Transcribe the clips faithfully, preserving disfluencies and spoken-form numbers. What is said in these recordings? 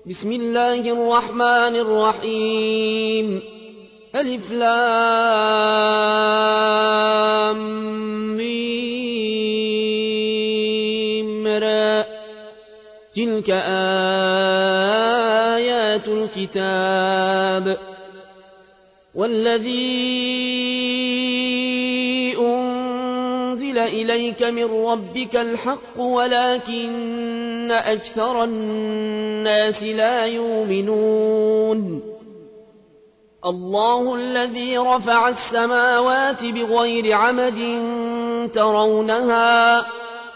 بسم الله الرحمن الرحيم ألف لام ميم را تلك آيات الكتاب والذي أنزل إليك من ربك الحق ولكن أكثر الناس لا يؤمنون الله الذي رفع السماوات بغير عمد ترونها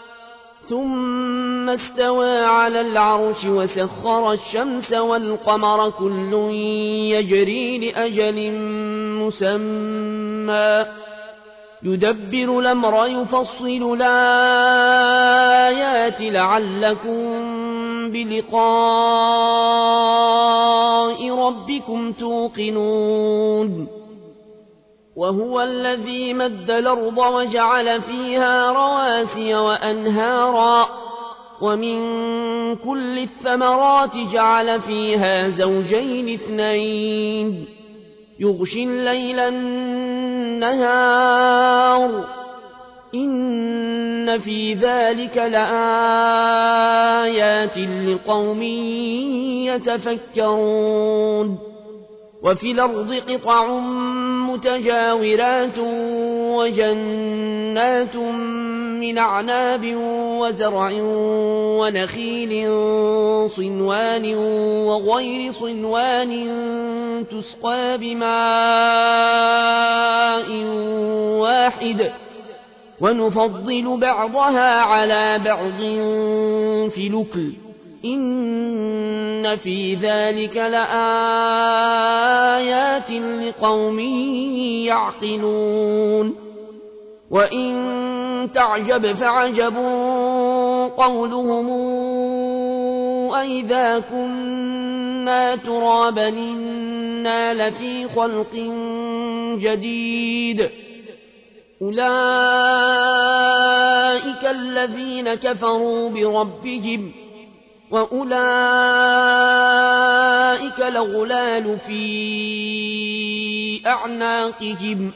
ثم استوى على العرش وسخر الشمس والقمر كل يجري لأجل مسمى يدبر الأمر يفصل الآيات لعلكم بلقاء ربكم توقنون وهو الذي مد الأرض وجعل فيها رواسي وأنهارا ومن كل الثمرات جعل فيها زوجين اثنين يغشي الليل النهار إن في ذلك لآيات لقوم يتفكرون وفي الأرض قطع متجاورات وجنات من أعناب وزرع ونخيل صنوان وغير صنوان تسقى بماء واحد ونفضل بعضها على بعض في الأكل إن في ذلك لآيات لقوم يعقلون وإن تعجب فعجب قولهم أئذا كنا ترابا إنا لفي خلق جديد أولئك الذين كفروا بربهم وأولئك الأغلال في أعناقهم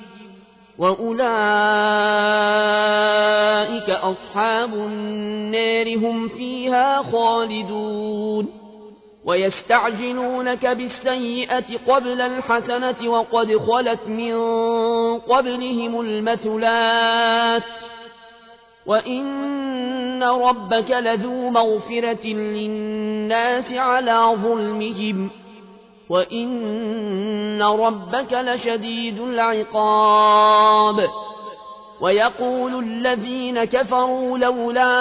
وأولئك أصحاب النار هم فيها خالدون ويستعجلونك بالسيئة قبل الحسنة وقد خلت من قبلهم المثلات وإن ربك لذو مغفرة للناس على ظلمهم وإن ربك لشديد العقاب ويقول الذين كفروا لولا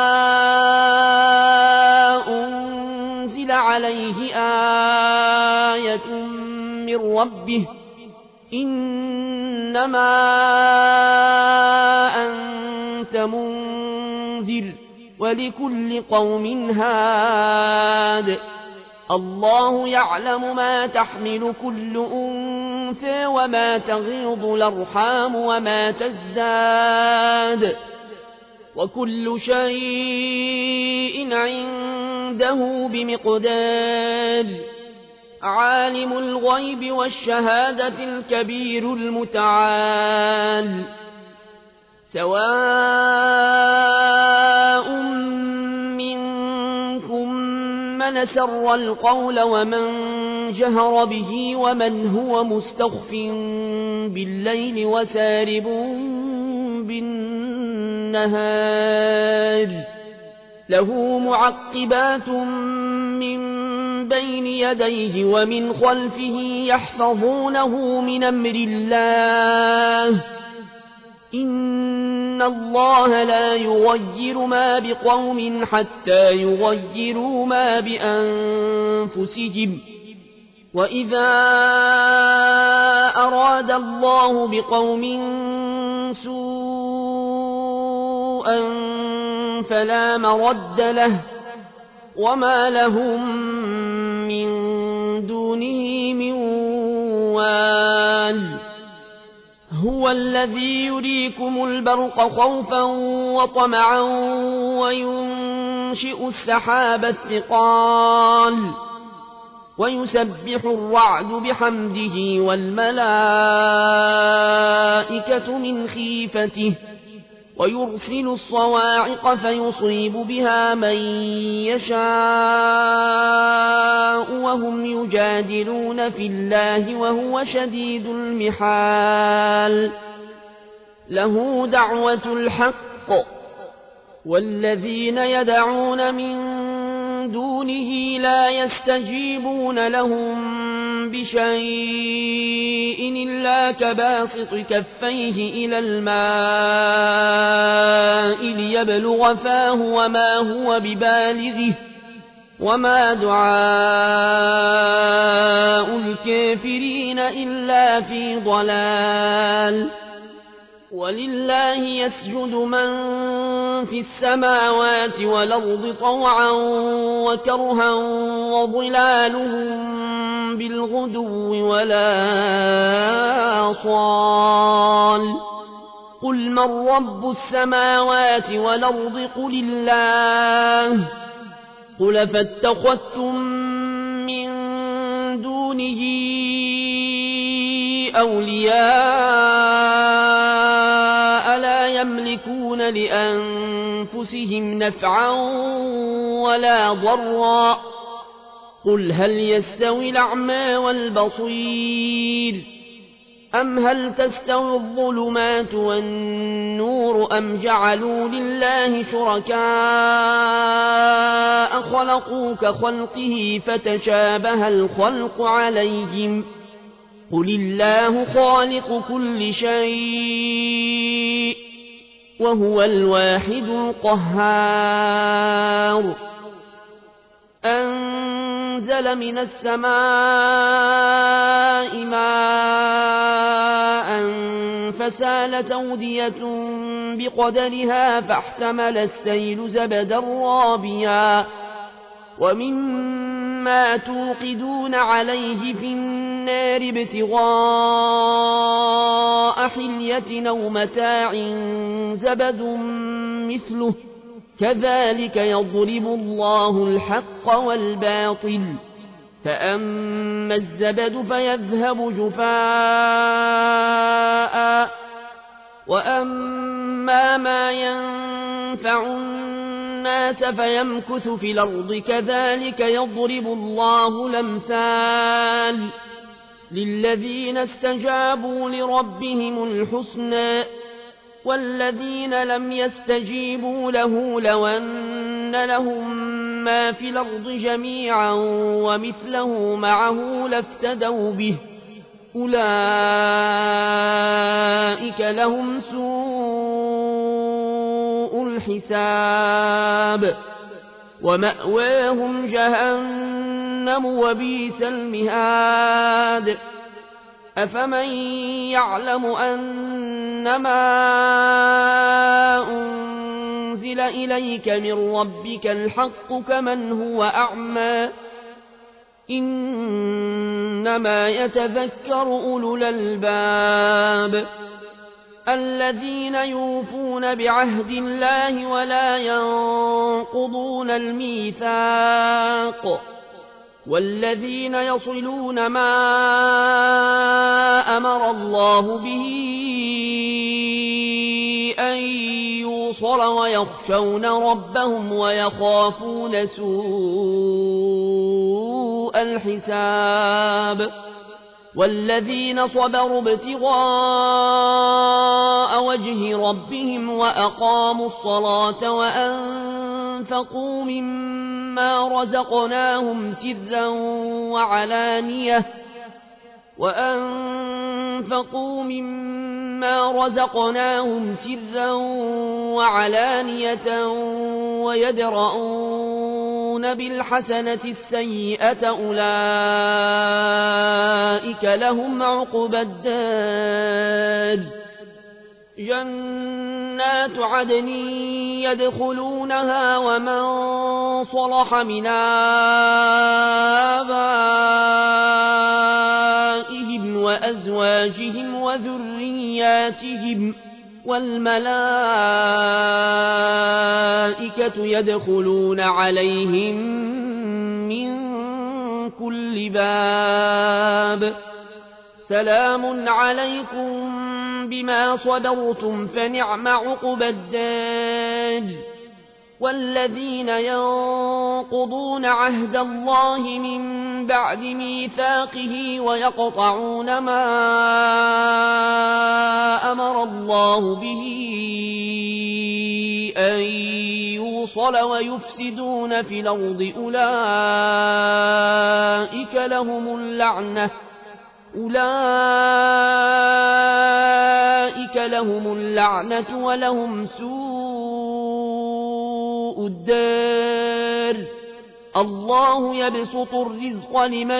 أنزل عليه آية من ربه إنما أنت منذر ولكل قوم هاد الله يعلم ما تحمل كل أنثى وما تغيض الأرحام وما تزداد وكل شيء عنده بمقدار عالم الغيب والشهادة الكبير المتعال سواء منكم من سر القول ومن جهر به ومن هو مستخف بالليل وسارب بالنهار له معقبات من بين يديه ومن خلفه يحفظونه من أمر الله إن الله لا يغير ما بقوم حتى يغيروا ما بأنفسهم وإذا أراد الله بقوم سوءا فلا مرد له وما لهم من دونه من وال هو الذي يريكم البرق خوفا وطمعا وينشئ السحاب الثقال ويسبح الرعد بحمده والملائكة من خيفته ويرسل الصواعق فيصيب بها من يشاء وهم يجادلون في الله وهو شديد المحال له دعوة الحق والذين يدعون من دونه لا يستجيبون لهم بشيء إلا كباسط كفيه إلى الماء ليبلغ فاه وما هو ببالغه وما دعاء الكافرين إلا في ضلال ولله يسجد من في السماوات والأرض طوعا وكرها وظلالهم بالغدو ولا آصال قل من رب السماوات والأرض قل الله قل فاتخذتم من دونه أولياء لا يملكون لأنفسهم نفعا ولا ضرا قل هل يستوي الأعمى والبصير أم هل تستوي الظلمات والنور أم جعلوا لله شركاء خلقوا كخلقه فتشابه الخلق عليهم قل الله خالق كل شيء وهو الواحد القهار أنزل من السماء ماء فسالت أودية بقدرها فاحتمل السيل زبدا رابيا ومما توقدون عليه في النار ابتغاء حلية أو متاع زبد مثله كذلك يضرب الله الحق والباطل فأما الزبد فيذهب جفاء وأما ما ينفع الناس فيمكث في الأرض كذلك يضرب الله الأمثال للذين استجابوا لربهم الحسنى والذين لم يستجيبوا له لو أن لهم ما في الأرض جميعا ومثله معه لافتدوا به أولئك لهم سوء الحساب ومأواهم جهنم وبئس المهاد أفمن يعلم أنما أنزل إليك من ربك الحق كمن هو أعمى إنما يتذكر أولو الألباب الذين يوفون بعهد الله ولا ينقضون الميثاق والذين يصلون ما أمر الله به أن يوصل ويخشون ربهم ويخافون سوء الحساب والذين صبروا ابتغاء وجه ربهم وأقاموا الصلاة وأنفقوا مما رزقناهم سرا وعلانية وأنفقوا مما رزقناهم سرا وعلانية ويدرؤون بالحسنة السيئة أولئك لهم عقبى الدار جنات عدن يدخلونها ومن صلح من آبائهم وأزواجهم وذرياتهم والملائكة يدخلون عليهم من كل باب سلام عليكم بما صبرتم فنعم عقبى الدار والذين ينقضون عهد الله من بعد ميثاقه ويقطعون ما أمر الله به أن يوصل ويفسدون في الأرض أولئك لهم اللعنة أولئك لهم اللعنة ولهم سوء الدار الله يبسط الرزق لمن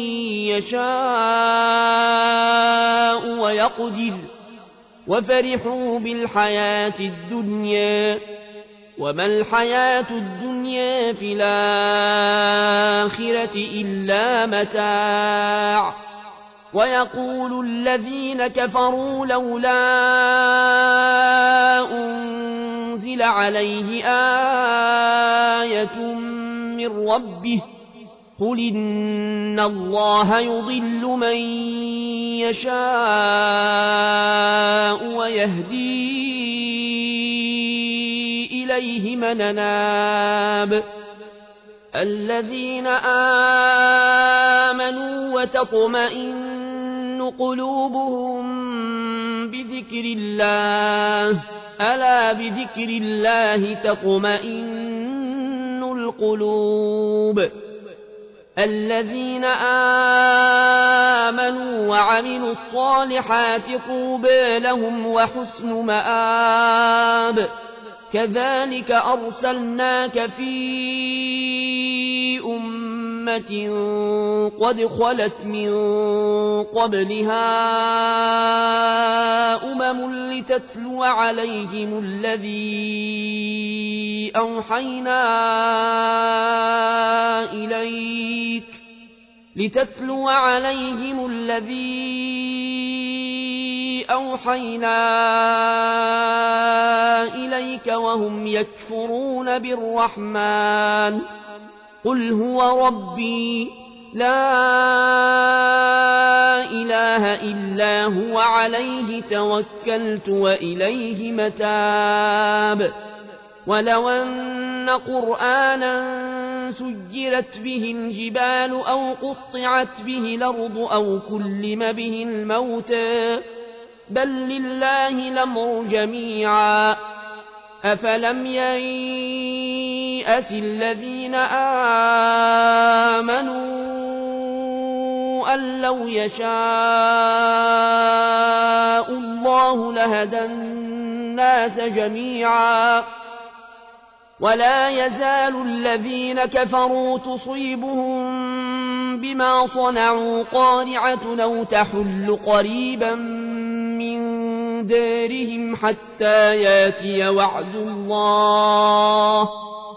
يشاء ويقدر وفرحوا بالحياة الدنيا وما الحياة الدنيا في الآخرة إلا متاع ويقول الذين كفروا لولا أنزل عليه آية من ربه قل إن الله يضل من يشاء ويهدي إليه من أناب الذين آمنوا وتطمئن قلوبهم بذكر الله ألا بذكر الله تطمئن القلوب الذين آمنوا وعملوا الصالحات طوبى لهم وحسن مآب كذلك أرسلناك في أمة قد خلت من قبلها أمم لتتلو عليهم الذي أوحينا إليك لتتلو عليهم الذي أوحينا إليك وهم يكفرون بالرحمن قل هو ربي لا إله إلا هو عليه توكلت وإليه متاب ولو أن قرآنا سجرت به الجبال أو قطعت به الأرض أو كلم به الموتى بل لله الأمر جميعا أفلم ييأس الذين آمنوا أن لو يشاء الله لهدى الناس جميعا ولا يزال الذين كفروا تصيبهم بما صنعوا قارعة أو تحل قريبا من دارهم حتى ياتي وعد الله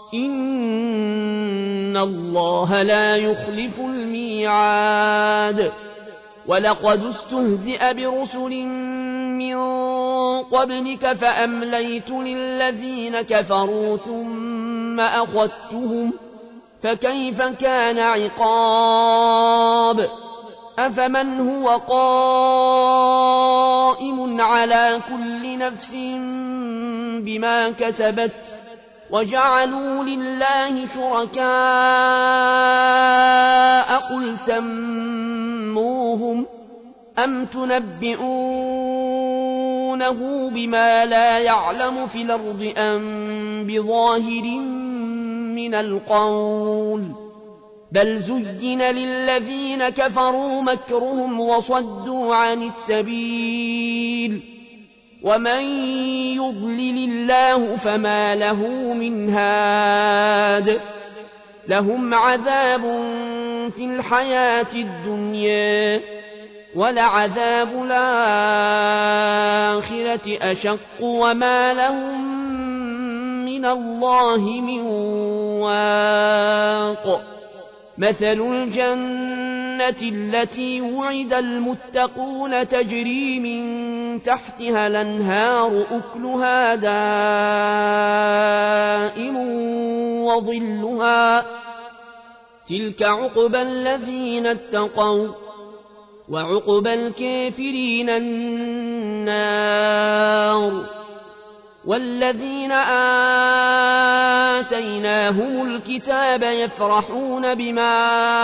إن الله لا يخلف الميعاد ولقد استهزئ برسل من قبلك فأمليت للذين كفروا ثم أخذتهم فكيف كان عقاب أفمن هو قائم على كل نفس بما كسبت وجعلوا لله شركاء قل سموهم أم تنبئونه بما لا يعلم في الأرض أم بظاهر من القول بل زين للذين كفروا مكرهم وصدوا عن السبيل ومن يضلل الله فما له من هاد لهم عذاب في الحياة الدنيا ولعذاب الآخرة أشق وما لهم من الله من واق مثل الجنة التي وعد المتقون تجري من تحتها الأنهار أكلها دائم وظلها تلك عقبى الذين اتقوا وعقبى الكافرين النار. والذين آتيناهم الكتاب يفرحون بما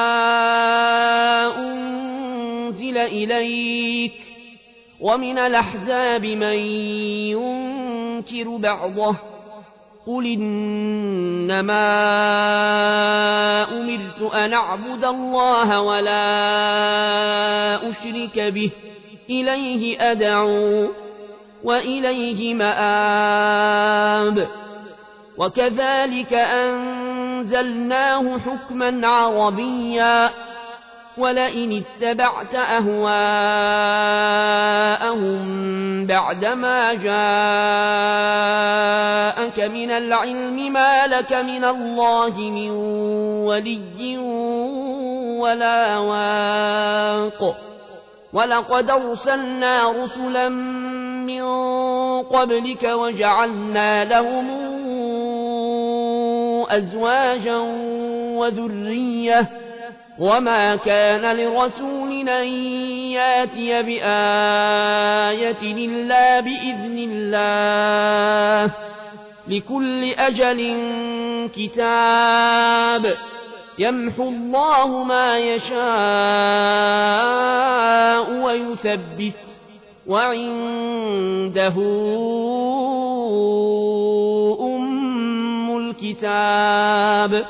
أنزل إليك ومن الأحزاب من ينكر بعضه قل إنما أمرت أن أعبد الله ولا أشرك به إليه أدعو وإليه مآب. وكذلك أنزلناه حكما عربيا ولئن اتبعت أهواءهم بعدما جاءك من العلم ما لك من الله من ولي ولا واق. ولقد أرسلنا رسلا من قبلك وجعلنا لهم أزواجا وذرية وما كان لرسول أن ياتي بآية إلا بإذن الله لكل أجل كتاب يمحو الله ما يشاء ويثبت وعنده أم الكتاب.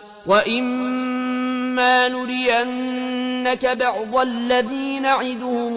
وإما نرينك بعض الذي نعدهم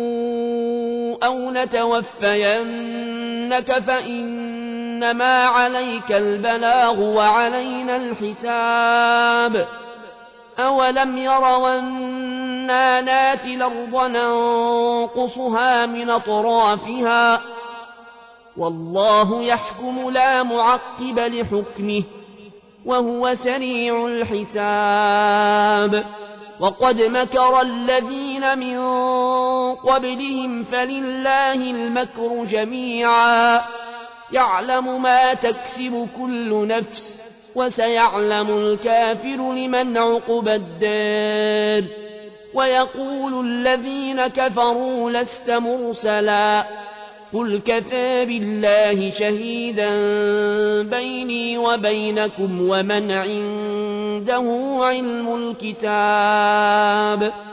أو نتوفينك فإنما عليك البلاغ وعلينا الحساب. أولم يروا أنا ناتي الأرض ننقصها من أطرافها والله يحكم لا معقب لحكمه وهو سريع الحساب. وقد مكر الذين من قبلهم فلله المكر جميعا يعلم ما تكسب كل نفس وسيعلم الكافر لمن عقبى الدار. ويقول الذين كفروا لست مرسلا قل كفى بالله شهيدا بيني وبينكم ومن عنده علم الكتاب.